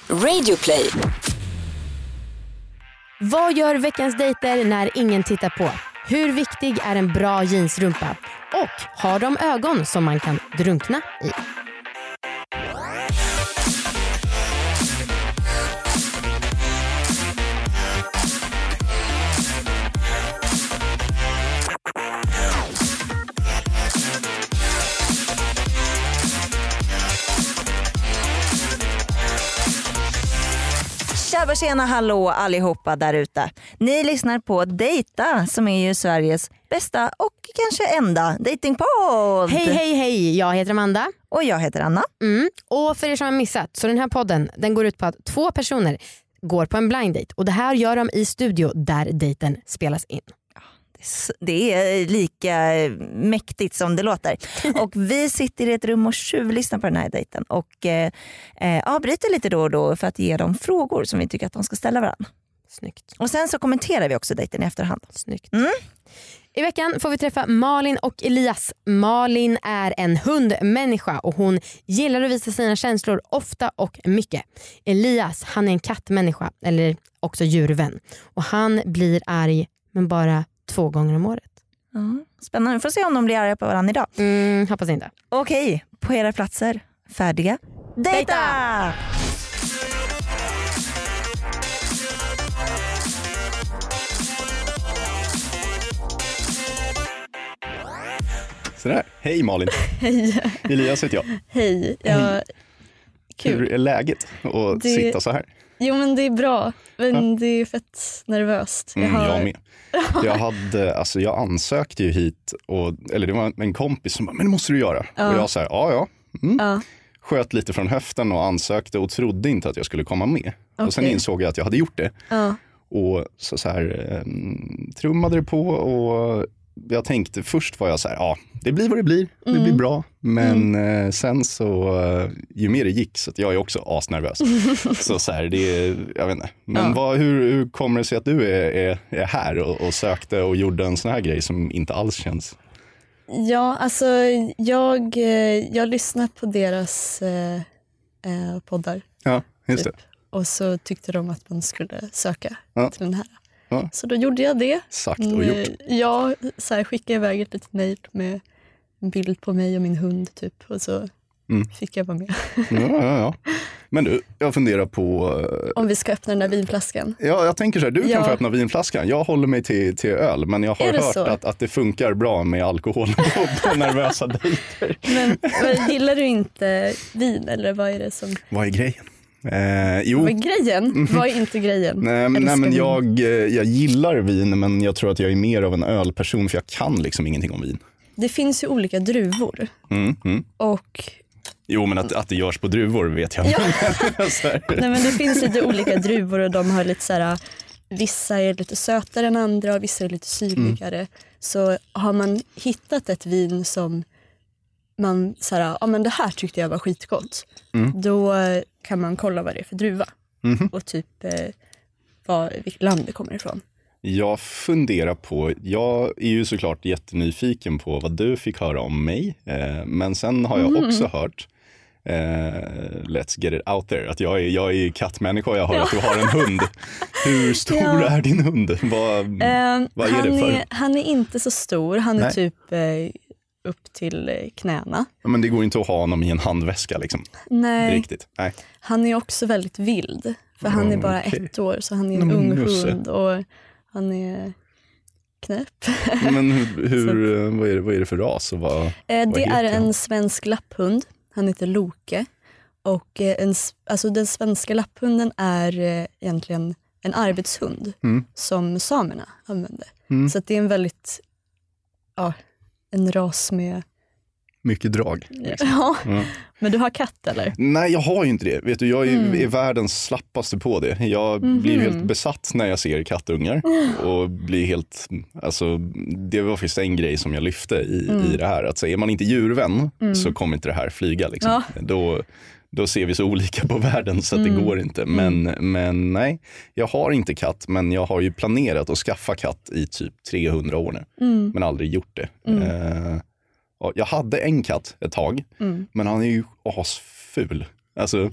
Radioplay. Vad gör veckans dejter när ingen tittar på? Hur viktig är en bra jeansrumpa? Och har de ögon som man kan drunkna i? Tjena, hallå allihopa där ute. Ni lyssnar på Dejta som är ju Sveriges bästa och kanske enda datingpodd. Hej, jag heter Amanda. Och jag heter Anna. Och för er som har missat, så den här podden den går ut på att 2 personer går på en blind date. Och det här gör de i studio där dejten spelas in. Det är lika mäktigt som det låter. Och vi sitter i ett rum och tjuvlyssnar på den här dejten och avbryter lite då och då för att ge dem frågor som vi tycker att de ska ställa varandra. Snyggt. Och sen så kommenterar vi också dejten i efterhand. Snyggt. I veckan får vi träffa Malin och Elias. Malin är en hundmänniska och hon gillar att visa sina känslor ofta och mycket. Elias, han är en kattmänniska eller också djurvän. Och han blir arg men bara 2 gånger om året. Spännande, vi får se om de blir arga på varandra idag. Hoppas inte. Okej, på era platser. Färdiga. Dejta! Sådär. Hej Malin. Hej. Elias heter jag. Hej. Kul. Hur är läget att sitta så här? Jo men det är bra. Men det är fett nervöst. Jag med. Jag ansökte ju hit eller det var en kompis som bara, men det måste du göra. Och jag sa ja. Sköt lite från höften och ansökte och trodde inte att jag skulle komma med. Okay. Och sen insåg jag att jag hade gjort det. Och så här trummade det på och jag tänkte först var jag så här, det blir vad det blir. Det blir bra. Men sen så ju mer det gick så att jag är också asnervös. Så här, det är, jag vet inte. Men hur kommer det sig att du är här och sökte och gjorde en sån här grej som inte alls känns? Ja, alltså jag lyssnar på deras poddar. Ja, just typ. Det. Och så tyckte de att man skulle söka till den här. Ja. Så då gjorde jag det. Sagt och gjort. Jag skickade iväg ett litet mejl med en bild på mig och min hund typ. Och så fick jag vara med. Ja. Men du, jag funderar på... Om vi ska öppna den där vinflaskan. Ja, jag tänker så här, du kan få öppna vinflaskan. Jag håller mig till öl, men jag har hört att det funkar bra med alkohol på nervösa dejter. Men gillar du inte vin eller vad är det som... Vad är grejen? Jo. Vad är grejen? Vad är inte grejen? Nej men jag gillar vin, men jag tror att jag är mer av en ölperson för jag kan liksom ingenting om vin. Det finns ju olika druvor. Och... Jo, men att det görs på druvor vet jag. Ja. Nej, men det finns lite olika druvor och de har lite så här, vissa är lite sötare än andra och vissa är lite syrligare. Så har man hittat ett vin som man så här, men det här tyckte jag var skitgott. Då kan man kolla vad det är för druva. Och typ vilket land det kommer ifrån. Jag funderar på, jag är ju såklart jättenyfiken på vad du fick höra om mig. Men sen har jag också hört, let's get it out there, att jag är kattmänniska och jag hör att du har en hund. Hur stor är din hund? Vad är det för? Han är inte så stor, han är typ upp till knäna. Ja, men det går inte att ha honom i en handväska liksom. Nej. Riktigt. Nej. Han är också väldigt vild. För han är bara 1 år så han är en ung hund och han är knäpp. Men vad är det för ras? Och vad det är en svensk lapphund. Han heter Loke. Och den svenska lapphunden är egentligen en arbetshund som samerna använder. Så att det är en väldigt... en ras med... Mycket drag. Liksom. Ja, men du har katt eller? Nej, jag har ju inte det. Vet du, jag är världens slappaste på det. Jag blir helt besatt när jag ser kattungar. Och blir helt... Alltså, det var faktiskt en grej som jag lyfte i det här. Att så är man inte djurvän så kommer inte det här flyga. Liksom. Ja. Då ser vi så olika på världen så att det går inte. Men nej, jag har inte katt. Men jag har ju planerat att skaffa katt i typ 300 år nu. Men aldrig gjort det. Jag hade en katt ett tag. Men han är ju asful. Alltså,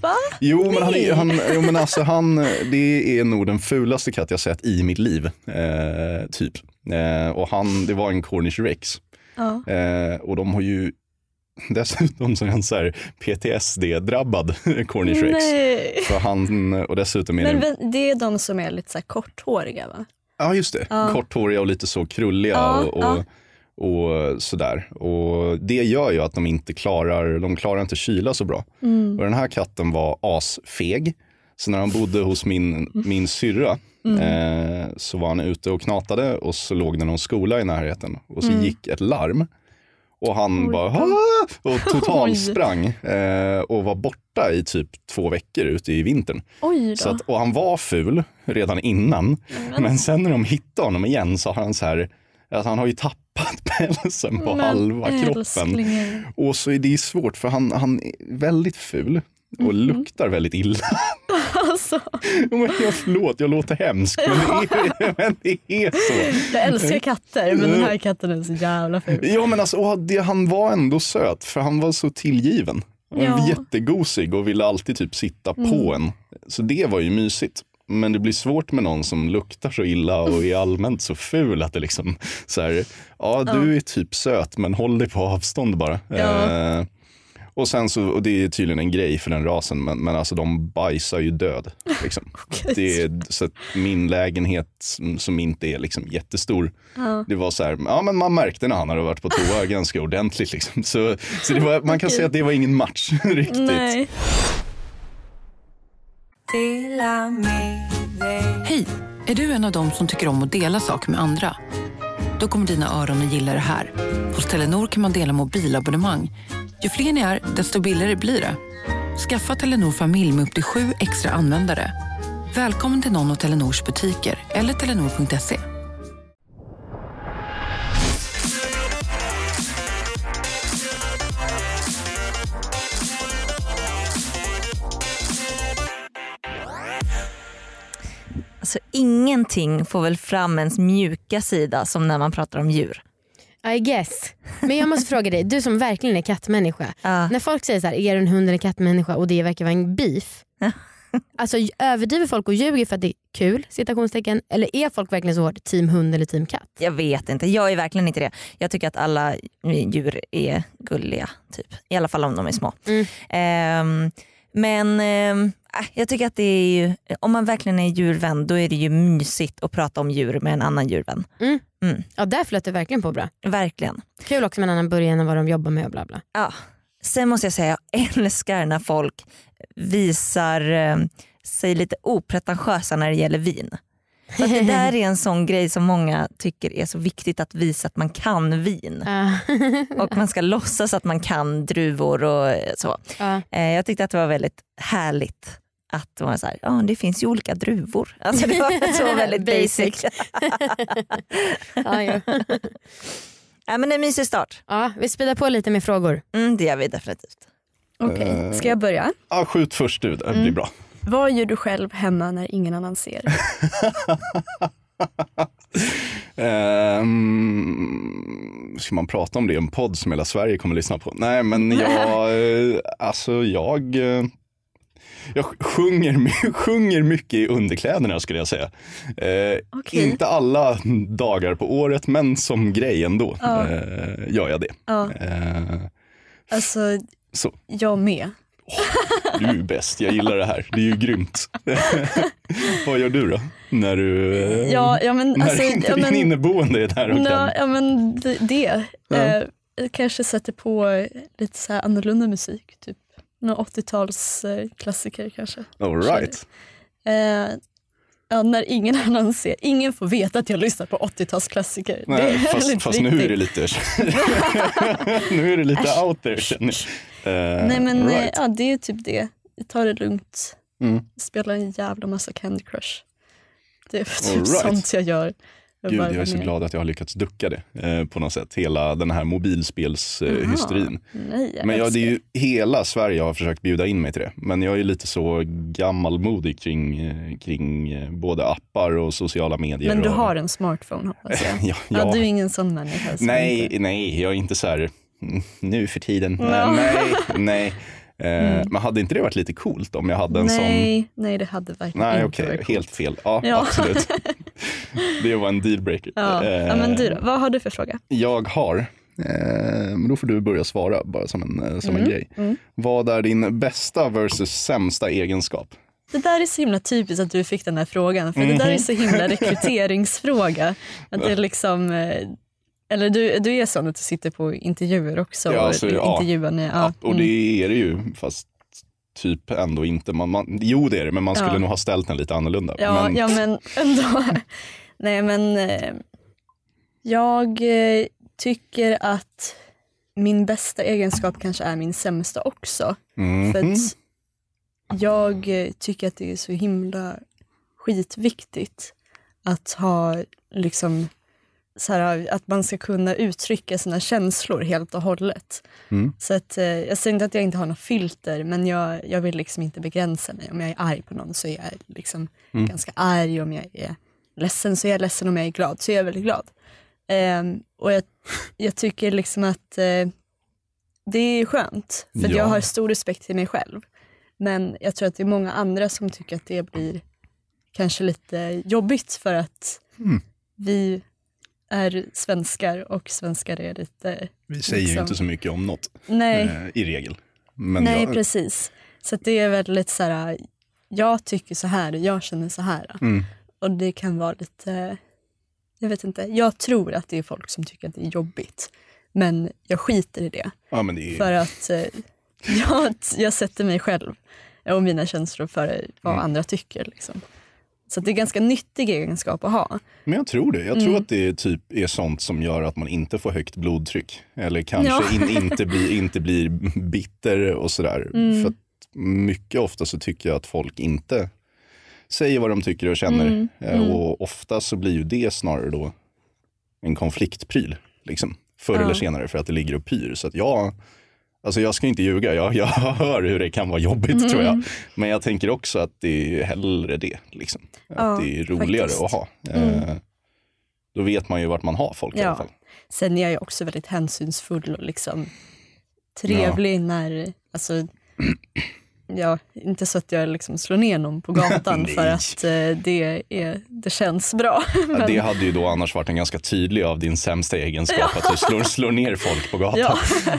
det är nog den fulaste katt jag sett i mitt liv, typ. Och det var en Cornish Rex. Och de har ju dessutom så en så här PTSD-drabbad Cornish Rex. För och dessutom är det är de som är lite så här korthåriga, va? Ja, just det. Korthåriga och lite så krulliga och sådär. Och det gör ju att de klarar inte kyla så bra. Och den här katten var asfeg. Så när han bodde hos min syrra så var han ute och knatade och så låg det någon skola i närheten. Och så gick ett larm. Och han och totalsprang och var borta i typ 2 veckor ute i vintern. Och han var ful redan innan. Men sen när de hittade honom igen så har han så här, att han har ju tappat pälsen på halva kroppen. Och så är det svårt för han är väldigt ful och luktar väldigt illa. Alltså. Förlåt, jag låter hemsk, men det är så. Jag älskar katter, men den här katten är så jävla ful. Ja, men alltså, han var ändå söt, för han var så tillgiven. Han var jättegosig och ville alltid typ sitta på en. Så det var ju mysigt. Men det blir svårt med någon som luktar så illa och är allmänt så ful att det liksom så här, du är typ söt, men håll dig på avstånd bara. Och sen och det är tydligen en grej för den rasen, men alltså de bajsar ju död liksom. Det är så att min lägenhet som inte är liksom jättestor, det var så här, men man märkte när han hade varit på toa ganska ordentligt liksom. Så det var, man kan säga att det var ingen match riktigt. Nej. Hej, är du en av dem som tycker om att dela saker med andra? Då kommer dina öron att gilla det här. Hos Telenor kan man dela mobilabonnemang. Ju fler ni är, desto billigare blir det. Skaffa Telenor familj med upp till 7 extra användare. Välkommen till någon av Telenors butiker eller telenor.se. Alltså, ingenting får väl fram ens mjuka sida som när man pratar om djur. I guess. Men jag måste fråga dig, du som verkligen är kattmänniska. När folk säger så här, är du en hund eller kattmänniska och det verkar vara en beef. Alltså överdriver folk och ljuger för att det är kul, citationstecken, eller är folk verkligen så hårt team hund eller team katt? Jag vet inte, jag är verkligen inte det. Jag tycker att alla djur är gulliga typ. I alla fall om de är små. Men jag tycker att det är ju, om man verkligen är djurvän, då är det ju mysigt att prata om djur med en annan djurvän. Ja, där flöt det verkligen på bra. Verkligen. Kul också med en annan början än vad de jobbar med och bla bla. Ja. Sen måste jag säga, jag älskar när folk visar sig lite opretentiösa när det gäller vin. För att det där är en sån grej som många tycker är så viktigt, att visa att man kan vin. Och man ska låtsas att man kan druvor och så. Jag tyckte att det var väldigt härligt att det var så här, det finns ju olika druvor. Alltså det var så väldigt basic. Ja, men det är en mysig start. Ja, vi speedar på lite med frågor. Det gör vi definitivt. Okej, ska jag börja? Ja, skjut först du, det blir bra. Vad gör du själv hemma när ingen annan ser? Ska man prata om det i en podd som hela Sverige kommer att lyssna på? Nej, men jag sjunger mycket i underkläderna, skulle jag säga. Inte alla dagar på året, men som grej ändå gör jag det. Alltså, så. Jag med. Du är ju bäst, jag gillar det här. Det är ju grymt. Vad gör du då? När du din inneboende är där och kan? Ja, men det. Jag kanske sätter på lite så här annorlunda musik, typ någon 80-tals klassiker kanske. All right. När ingen annan ser. Ingen får veta att jag lyssnar på 80-tals klassiker. Nej, fast nu är det lite nu är det lite out there, känner jag. Nej, men right. Det är typ det. Jag tar det lugnt. Spelar en jävla massa Candy Crush. Det är typ sånt jag gör. Gud, jag är så glad att jag har lyckats ducka det på något sätt. Hela den här mobilspelshysterin. Men det är ju hela Sverige har försökt bjuda in mig till det. Men jag är lite så gammalmodig kring både appar och sociala medier. Men du har en smartphone, hoppas jag. Ja, du är ingen sån människa. Nej, jag är inte så här nu för tiden. Nej. Men hade inte det varit lite coolt om jag hade en sån? Nej, det hade verkligen inte varit coolt. Helt fel. Ja. Absolut. Det var en dealbreaker. Ja, men du då? Vad har du för fråga? Jag har, men då får du börja svara bara som en grej. Vad är din bästa versus sämsta egenskap? Det där är så himla typiskt att du fick den här frågan. För det där är så himla rekryteringsfråga. Att det är liksom, eller du är sån att du sitter på intervjuer också. Och det är det ju, fast typ ändå inte. Jo, det är det, men man skulle nog ha ställt den lite annorlunda. Men ändå. Nej, men jag tycker att min bästa egenskap kanske är min sämsta också. För att jag tycker att det är så himla skitviktigt att ha liksom så här, att man ska kunna uttrycka sina känslor helt och hållet. Så att jag säger inte att jag inte har något filter, men jag vill liksom inte begränsa mig. Om jag är arg på någon så är jag liksom ganska arg. Om jag är ledsen så är jag ledsen. Om jag är glad så är jag väldigt glad. Och jag tycker liksom att det är skönt. För att jag har stor respekt till mig själv. Men jag tror att det är många andra som tycker att det blir kanske lite jobbigt för att vi är svenskar och svenskar är lite... Vi säger ju inte så mycket om något i regel. Men precis. Så att det är väldigt så här, jag tycker så här, jag känner så här. Och det kan vara lite, jag vet inte, jag tror att det är folk som tycker att det är jobbigt. Men jag skiter i det. Ja, men det är... För att jag sätter mig själv och mina känslor för vad andra tycker. Liksom. Så det är ganska nyttig egenskap att ha. Men jag tror det. Jag tror att det typ är sånt som gör att man inte får högt blodtryck. Eller kanske inte blir bitter och sådär. För att mycket ofta så tycker jag att folk inte säger vad de tycker och känner. Och ofta så blir ju det snarare då en konfliktpryl. Liksom, förr eller senare, för att det ligger och pyr. Så att jag ska inte ljuga, jag hör hur det kan vara jobbigt tror jag. Men jag tänker också att det är hellre det. Liksom. Att det är roligare att ha. Då vet man ju vart man har folk i alla fall. Sen är jag ju också väldigt hänsynsfull och liksom trevlig när, alltså, inte så att jag liksom slår ner någon på gatan för att det känns bra. Men... Det hade ju då annars varit en ganska tydlig av din sämsta egenskap att du slår ner folk på gatan.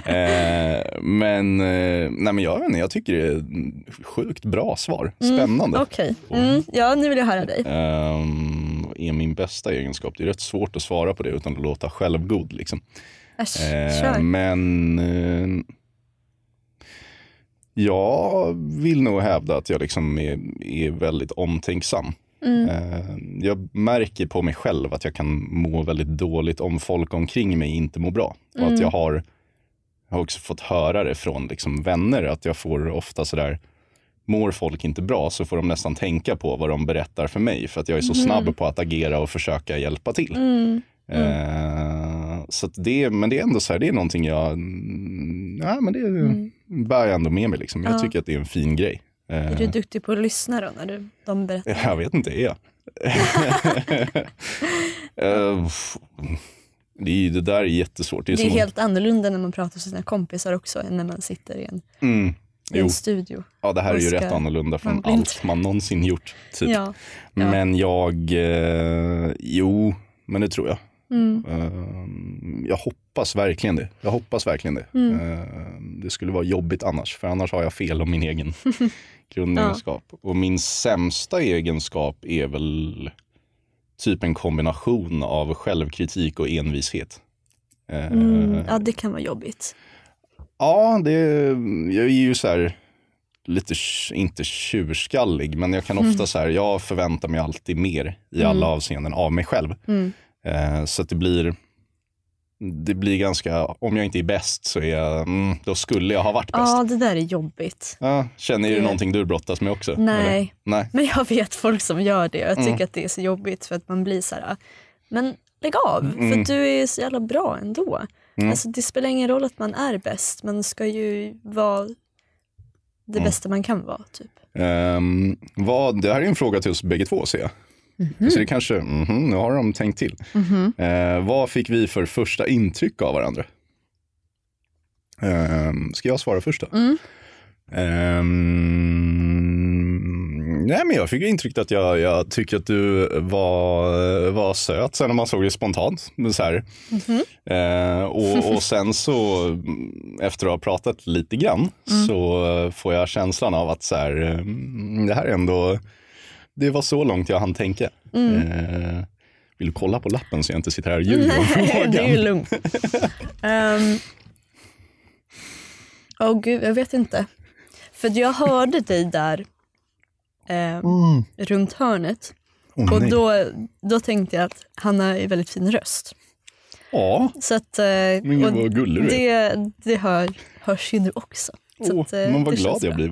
Men jag tycker det är ett sjukt bra svar. Spännande. Okej. Ja, nu vill jag höra dig. Är min bästa egenskap? Det är rätt svårt att svara på det utan att låta självgod liksom. Men... Jag vill nog hävda att jag liksom är väldigt omtänksam. Jag märker på mig själv att jag kan må väldigt dåligt om folk omkring mig inte mår bra. Och att jag har också fått höra det från liksom vänner att jag får ofta sådär, mår folk inte bra så får de nästan tänka på vad de berättar för mig. För att jag är så snabb på att agera och försöka hjälpa till. Så att men det är ändå så här, det är någonting men det bär jag ändå med mig liksom. Jag tycker att det är en fin grej. Är du duktig på att lyssna då när de berättar? Jag vet inte, det där är jättesvårt. Det är helt annorlunda när man pratar med sina kompisar också än när man sitter i en studio. Ja, det här är ju rätt annorlunda från allt man någonsin gjort. Typ. Ja. Men men det tror jag. Jag hoppas verkligen det. Det skulle vara jobbigt annars. För annars har jag fel om min egen grundegenskap. Och min sämsta egenskap är väl typ en kombination av självkritik och envishet. Ja, det kan vara jobbigt. Ja, jag är ju så här lite, inte tjurskallig, men jag kan ofta så här, jag förväntar mig alltid mer i alla avseenden av mig själv. Så att det blir ganska, om jag inte är bäst så då skulle jag ha varit bäst. Ja, det där är jobbigt. Ja, känner du någonting du brottas med också? Nej, men jag vet folk som gör det. Jag tycker att det är så jobbigt för att man blir så här, men lägg av, för att du är så jävla bra ändå. Alltså, det spelar ingen roll att man är bäst, man ska ju vara det bästa man kan vara typ. Det här är en fråga till oss bägge två, ser jag. Så det kanske, nu har de tänkt till. Vad fick vi för första intryck av varandra? Ska jag svara först då? Nej, men jag fick intrycket att jag tycker att du var söt sen när man såg det spontant. Så här. Och sen så efter att ha pratat lite grann så får jag känslan av att så här, det här är ändå, det var så långt jag hann tänka. Vill du kolla på lappen så jag inte sitter här och ljuger om frågan? Det är ju lugnt. Gud, jag vet inte. För jag hörde dig där runt hörnet. Och då tänkte jag att han har en väldigt fin röst. Ja, så att, men vad gullig du är. Det hörs ju nu också. Så att, men vad glad jag blir.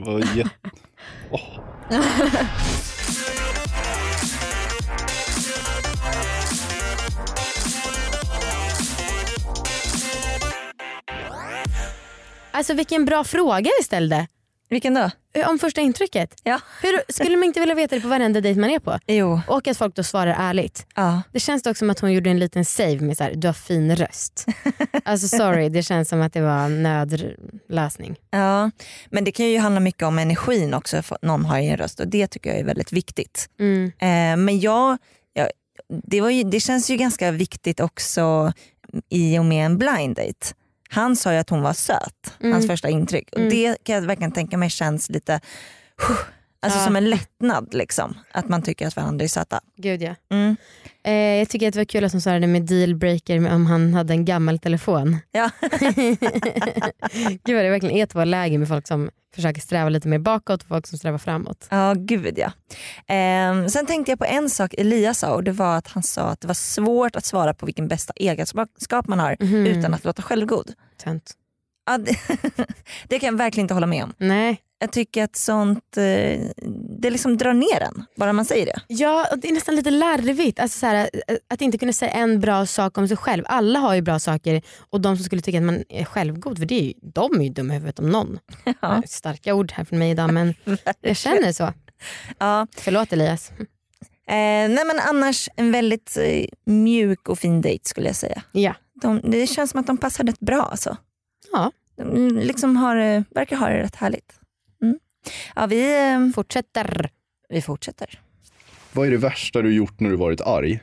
Alltså vilken bra fråga vi ställde. Vilken då? Om första intrycket. Ja. Skulle man inte vilja veta det på varenda dejt man är på? Jo. Och att folk då svarar ärligt. Ja. Det känns dock som att hon gjorde en liten save med så här, du har fin röst. Alltså sorry, det känns som att det var en nödlösning. Ja, men det kan ju handla mycket om energin också för någon har en röst och det tycker jag är väldigt viktigt. Men det känns ju ganska viktigt också i och med en blind date. Han sa ju att hon var söt, hans första intryck. Och det kan jag verkligen tänka mig känns lite som en lättnad liksom. Att man tycker att varandra är söta. Gud ja. Jag tycker att det var kul att hon sa det med dealbreaker om han hade en gammal telefon. Ja. Gud vad det verkligen är två lägen med folk som försöker sträva lite mer bakåt och folk som strävar framåt. Ja, gud ja. Sen tänkte jag på en sak Elias sa och det var att han sa att det var svårt att svara på vilken bästa egenskap man har utan att låta självgod. Tönt. Ja, det kan jag verkligen inte hålla med om. Nej. Jag tycker att sånt det liksom drar ner en, bara man säger det. Ja, och det är nästan lite larvigt alltså så här, att inte kunna säga en bra sak om sig själv. Alla har ju bra saker och de som skulle tycka att man är självgod, för det är ju, de är ju dumma i huvudet om någon. Ja. Starka ord här från mig idag, men jag känner så. Ja. Förlåt Elias. Nej men annars en väldigt mjuk och fin dejt skulle jag säga. Ja. Det känns som att de passar rätt bra alltså. Ja. De liksom verkar ha det rätt härligt. Ja, vi fortsätter. Vi fortsätter. Vad är det värsta du gjort när du varit arg?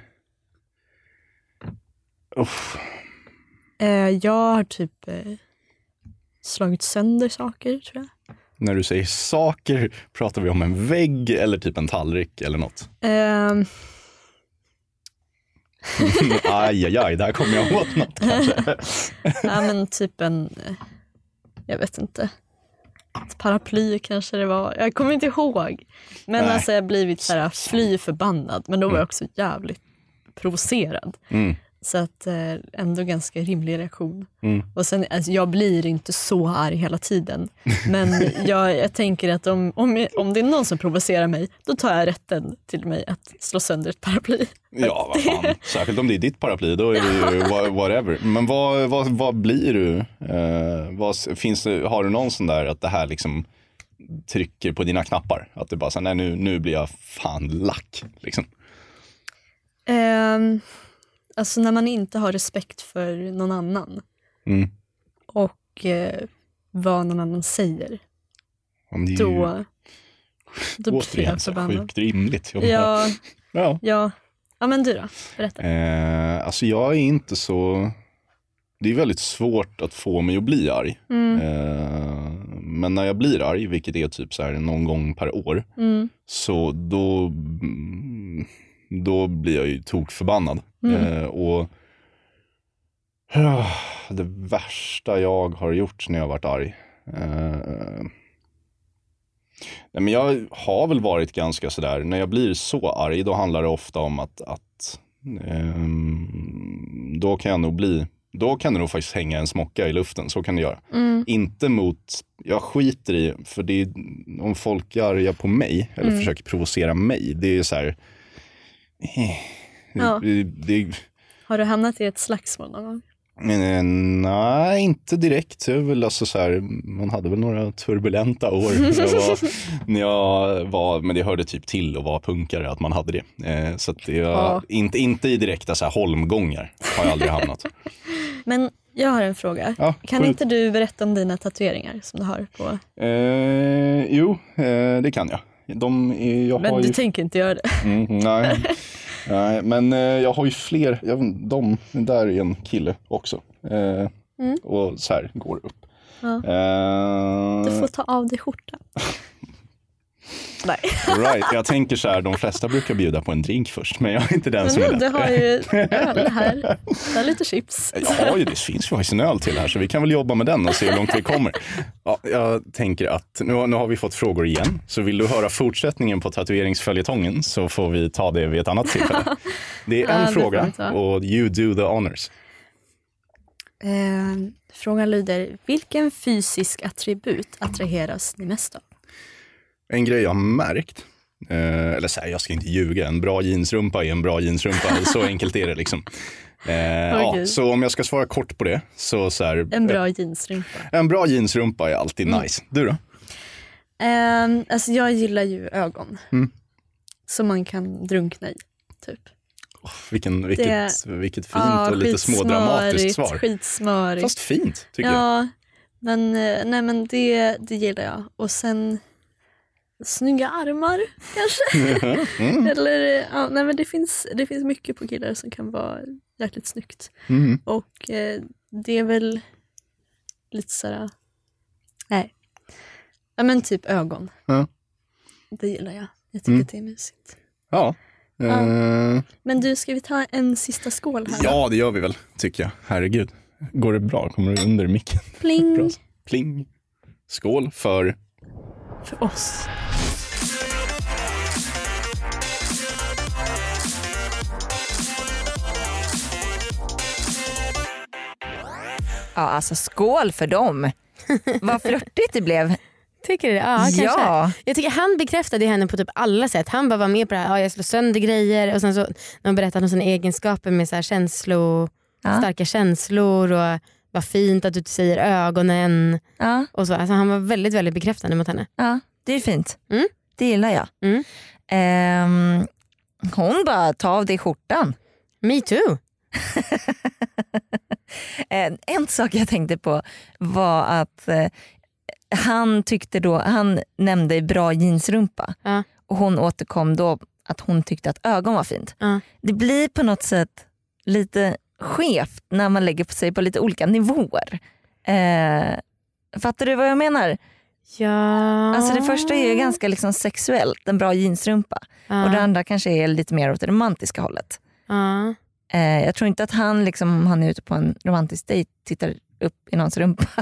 Jag har typ slagit sönder saker tror jag. När du säger saker, pratar vi om en vägg eller typ en tallrik eller något? Aj, där kommer jag åt något kanske. Ja men typ jag vet inte. Ett paraply kanske det var. Jag kommer inte ihåg. Men alltså jag har blivit så här fly förbannad. Men då var jag också jävligt provocerad. Så att ändå ganska rimlig reaktion. Och sen, alltså, jag blir inte så arg hela tiden. Men jag tänker att om det är någon som provocerar mig, då tar jag rätten till mig att slå sönder ett paraply. Ja, vad fan. Särskilt om det är ditt paraply, då är det ju whatever. Men vad blir du? Har du någon sån där att det här liksom trycker på dina knappar? Att du bara säger, nej nu blir jag fan lack. Liksom. Alltså när man inte har respekt för någon annan. Och vad någon annan säger. Då blir jag förbannad. Sjukt rimligt. Ja, men du då? Berätta. Alltså jag är inte så... Det är väldigt svårt att få mig att bli arg. Men när jag blir arg, vilket är typ så här någon gång per år, så då blir jag ju tokförbannad. Och det värsta jag har gjort när jag har varit arg. Nej, men jag har väl varit ganska sådär. När jag blir så arg, då handlar det ofta om att då kan det nog faktiskt hänga en smocka i luften. Så kan det göra. Inte mot, jag skiter i, för det är, om folk är arga på mig eller försöker provocera mig, det är så här. Har du hamnat i ett slagsmål någon gång? Nej, inte direkt. Jag väl alltså så här, man hade väl några turbulenta år när jag var, men det hörde typ till att vara punkare att man hade det. Så att det inte i direkta så här holmgångar har jag aldrig hamnat. Men Jag har en fråga. Ja, kan inte du berätta om dina tatueringar som du har på? Jo, det kan jag. Jag men har du ju... tänker inte göra det? Nej, men jag har ju fler. Där är en kille också. Och så här går upp. Ja. Du får ta av dig skjortan. Nej. Right, jag tänker så här, de flesta brukar bjuda på en drink först, men jag är inte den men som är du där. har ju öl här. Det är lite chips. Ja, det finns ju faktiskt en öl till här, så vi kan väl jobba med den och se hur långt vi kommer. Ja, jag tänker att nu har vi fått frågor igen, så vill du höra fortsättningen på tatueringsföljetongen så får vi ta det vid ett annat tillfälle. Det är en fråga och you do the honors. Frågan lyder, vilken fysisk attribut attraheras ni mest av? En grej jag har märkt, eller så här, jag ska inte ljuga, en bra jeansrumpa är en bra jeansrumpa, så enkelt är det liksom. Ja, så om jag ska svara kort på det, så här, en bra jeansrumpa. En bra jeansrumpa är alltid nice. Du då? Alltså jag gillar ju ögon. Som man kan drunkna i, typ. Vilket fint och lite smådramatiskt svar. Skitsmörigt. Fast fint, tycker jag. Ja, men, nej, men det gillar jag. Och sen snygga armar, kanske. Eller, nej, men det finns mycket på killar som kan vara jäkligt snyggt. Och det är väl lite sådär... Nej. Ja, men typ ögon. Ja. Det gillar jag. Jag tycker att det är mysigt. Ja. Men du, ska vi ta en sista skål här? Ja, det gör vi väl, tycker jag. Herregud. Går det bra? Kommer du under micken? Pling. Bra. Pling. Skål för oss. Ja, alltså skål för dem. Vad flörtigt det blev. Tycker du det? Ja, kanske. Ja. Jag tycker han bekräftade henne på typ alla sätt. Han bara var med på det här, jag slår sönder grejer. Och sen så när han berättade om sina egenskaper med så här starka känslor och vad fint att du säger ögonen. Ja. Och så. Alltså, han var väldigt, väldigt bekräftande mot henne. Ja, det är fint. Det gillar jag. Hon bara, ta av dig skjortan. Me too. En sak jag tänkte på var att han nämnde bra jeansrumpa. Och hon återkom då att hon tyckte att ögon var fint. Det blir på något sätt lite skevt när man lägger på sig på lite olika nivåer. Fattar du vad jag menar? Ja. Alltså det första är ju ganska liksom sexuellt, en bra jeansrumpa. Och det andra kanske är lite mer åt det romantiska hållet. Jag tror inte att han liksom, om han är ute på en romantisk dejt, tittar upp i någons rumpa.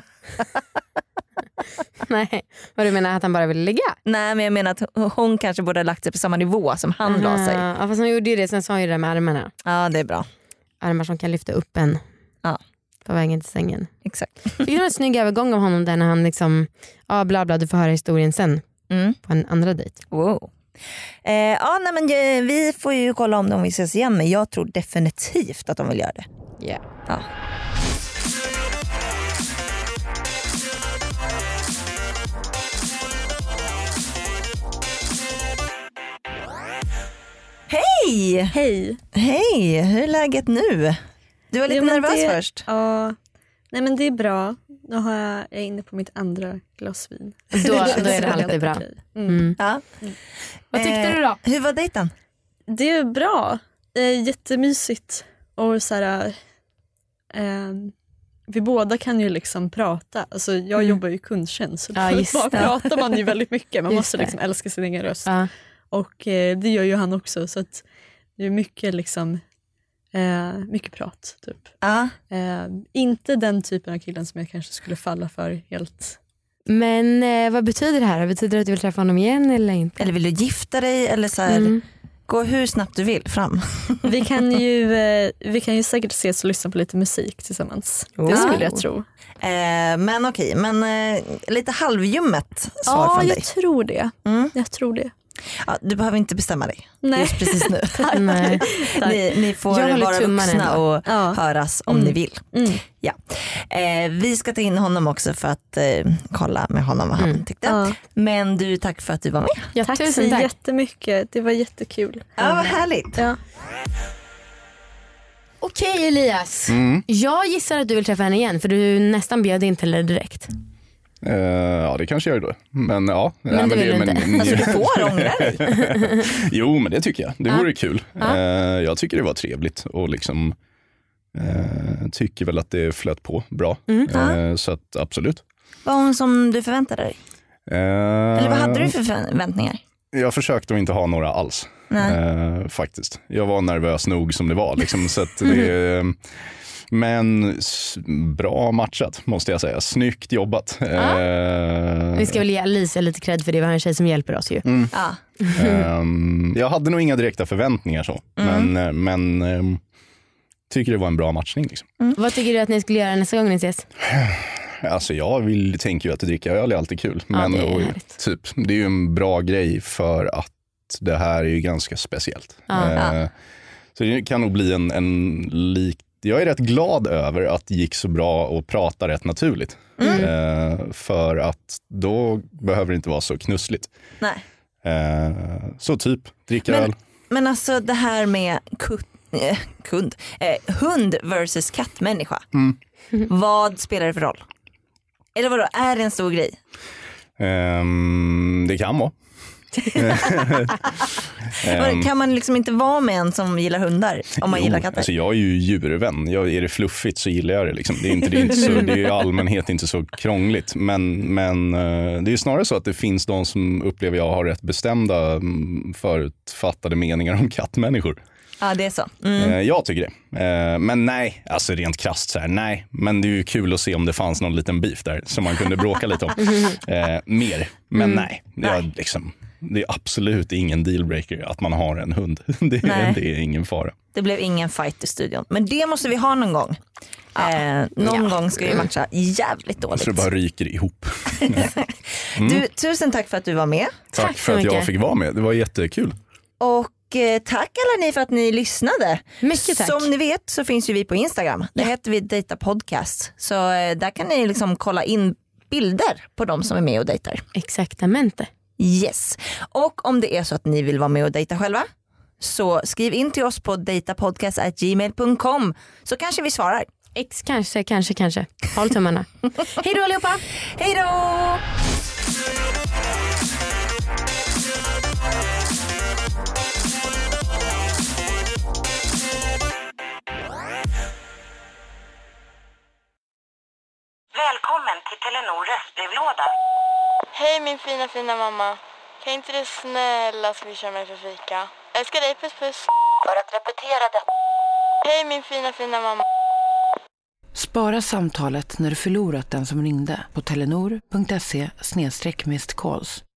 Nej, vad du menar, att han bara vill ligga? Nej, men jag menar att hon kanske borde ha lagt sig på samma nivå som han la sig. Ja, fast hon gjorde ju det, sen sa ju det där med armarna. Ja, det är bra. Armar som kan lyfta upp en på vägen till sängen. Exakt. Fick du en snygg övergång av honom där när han liksom, bla bla, du får höra historien sen på en andra dejt. Wow. Nej, men vi får ju kolla om de vill ses igen, men jag tror definitivt att de vill göra det. Yeah. Ja. Hej! Hej! Hej! Hur är läget nu? Du var lite nervös först. Ja, nej men det är bra. Nu har jag är inne på mitt andra glas vin. Då är det alltid bra. Ja. Vad tyckte du då? Hur var dejten? Det är bra. Jättemysigt. Och så här, vi båda kan ju liksom prata. Alltså jag jobbar ju i kundtjänst, så bara pratar man ju väldigt mycket. Man måste liksom älska sin egen röst. Och det gör ju han också, så att det är mycket liksom mycket prat typ. Inte den typen av killen som jag kanske skulle falla för helt. Men vad betyder det här? Betyder det att du vill träffa honom igen eller inte? Eller vill du gifta dig eller så här, gå hur snabbt du vill fram? Vi kan ju säkert ses och lyssna på lite musik tillsammans. Det skulle jag tro. Men okej, lite halvljummet svar från dig. Ja, jag tror det. Jag tror det. Ja, du behöver inte bestämma dig just precis nu. Nej. Ni får vara vuxna och höras om ni vill. Ja. Vi ska ta in honom också för att kolla med honom vad han tyckte. Men du, tack för att du var med. Ja, tack så jättemycket. Det var jättekul. Ja, vad härligt. Ja. Okej, Elias. Jag gissar att du vill träffa henne igen för du nästan bjöd in till det direkt. Ja, det kanske jag gör då. Men ja. Men det vill du inte. Alltså du får ångra dig. Jo, men det tycker jag. Det vore kul. Jag tycker det var trevligt och liksom tycker väl att det flöt på bra. Så att absolut. Var hon som du förväntade dig? Eller vad hade du för förväntningar? Jag försökte att inte ha några alls. Faktiskt. Jag var nervös nog som det var. Liksom, så att det, men bra matchat måste jag säga. Snyggt jobbat. Vi ska väl ge Alicia lite cred för det var en tjej som hjälper oss ju. Jag hade nog inga direkta förväntningar så. Men tycker det var en bra matchning. Liksom. Vad tycker du att ni skulle göra nästa gång ni ses? Alltså tänker ju att dricka öl är alltid kul. Ja, Men det är härligt. det är ju en bra grej för att det här är ju ganska speciellt. Så det kan nog bli jag är rätt glad över att det gick så bra att prata rätt naturligt. För att då behöver det inte vara så knussligt. Nej. Så typ, dricka öl. Men alltså det här med hund versus kattmänniska. Vad spelar det för roll? Eller vadå, är det en stor grej? Det kan vara. Kan man liksom inte vara med en som gillar hundar om man gillar katter? Alltså jag är ju djurvän. Är det fluffigt så gillar jag det. Liksom. Det är inte så, det är i allmänhet inte så krångligt. Men det är snarare så att det finns de som upplever jag har rätt bestämda förutfattade meningar om kattmänniskor. Ja, det är så. Jag tycker det. Men nej, alltså rent krasst så här, nej. Men det är ju kul att se om det fanns någon liten beef där som man kunde bråka lite om. Mer. Men nej. Det är absolut ingen dealbreaker att man har en hund. Det är ingen fara. Det blev ingen fight i studion. Men det måste vi ha någon gång. Någon gång ska vi matcha jävligt dåligt. Så det bara ryker ihop. Du, tusen tack för att du var med. Tack för att jag fick vara med. Det var jättekul. Och tack alla ni för att ni lyssnade. Mycket tack. Som ni vet så finns ju vi på Instagram. Det heter vi Dejta Podcast. Så där kan ni liksom kolla in bilder på de som är med och dejtar. Exaktamente. Yes. Och om det är så att ni vill vara med och dejta själva, så skriv in till oss på datapodcast@gmail.com så kanske vi svarar. Kanske. Håll tummarna. Hej då allihopa. Hej då! Välkommen till Telenor röstbrevlåda. Hej min fina mamma. Kan inte du snälla swisha mig för fika? Älskar dig, puss puss. För att repetera det. Hej min fina mamma. Spara samtalet när du förlorat den som ringde på telenor.se/missed calls.